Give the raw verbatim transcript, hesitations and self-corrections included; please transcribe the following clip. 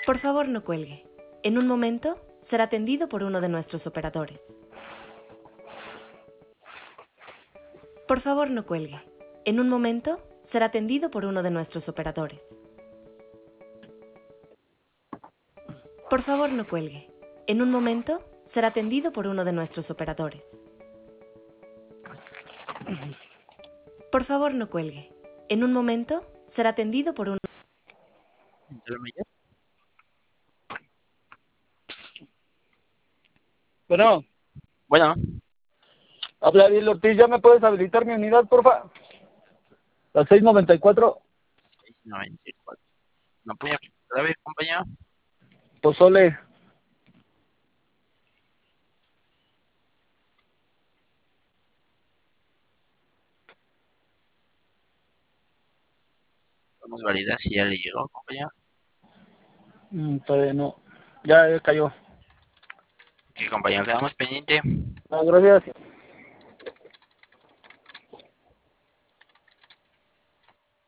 Por favor, no cuelgue. En un momento será atendido por uno de nuestros operadores. Por favor, no cuelgue. En un momento será atendido por uno de nuestros operadores. Por favor, no cuelgue. En un momento será atendido por uno de nuestros operadores. Por favor, no cuelgue. En un momento será atendido por uno. Bueno, Bueno, habla Ariel Ortiz, ¿ya me puedes habilitar mi unidad, porfa? La seis noventa y cuatro, seis noventa y cuatro. ¿No puede otra vez, compañero? Pozole. Vamos a validar si ya le llegó, compañero. Mm, todavía no. Ya, ya cayó. Ok, compañero, quedamos pendiente. Ah, gracias.